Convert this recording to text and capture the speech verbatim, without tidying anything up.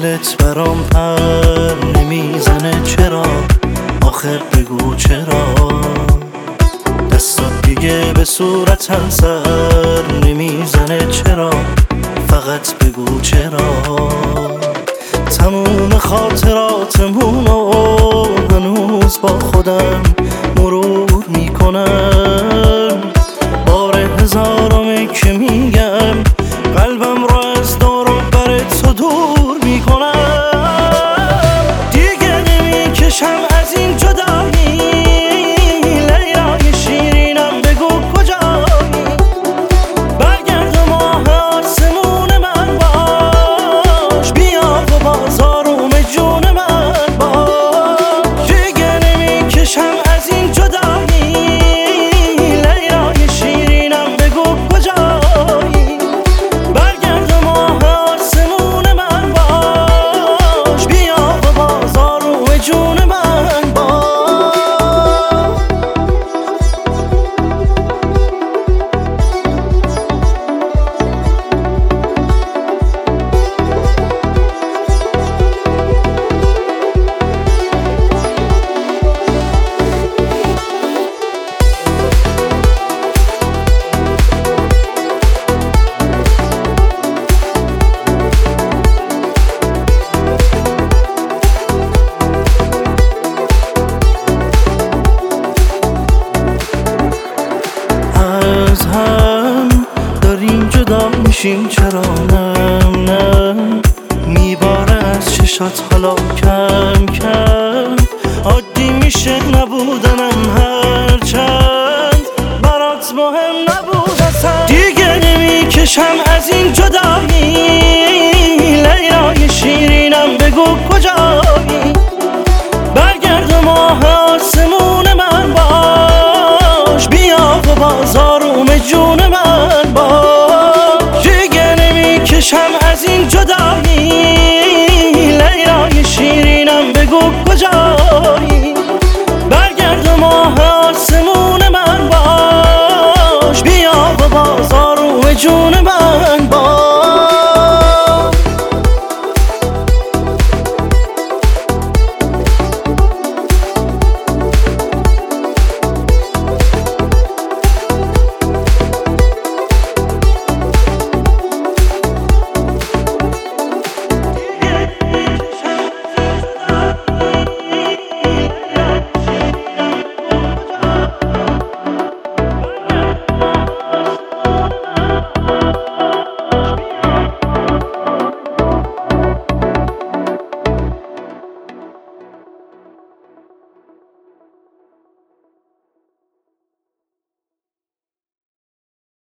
دلت برام پر نمیزنه چرا؟ آخر بگو چرا؟ دستات دیگه به صورتم سر نمیزنه چرا؟ فقط بگو چرا؟ تموم خاطراتمونو هنوز با خودم مرور میکنم. بار هزارمی که میگم قلبم رو از دور و بر تو دور میکنم. دیگه نمیکشم از این جدایی، لیلای شیرینم بگو کجایی؟ برگرد و ماه آسمون من باش، بیا و بازارم جون من باش. دیگه نمیکشم از این جدایی، لیلای شیرینم بگو کجایی؟ برگرد و ماه آسمون من باش، بیا و بازارم جون من باش. از هم داریم جدا میشیم چرا؟ نه نه میباره از چشات حالا کم کم. عادی میشه نبودنم هرچند برات مهم نبود اصلا. دیگه نمیکشم از این جدایی، لیلای شیرینم بگو کجایی؟ برگرد و ماه آسمون من باش، بیا و بازارم جون من باش. دیگه نمیکشم از این جدایی،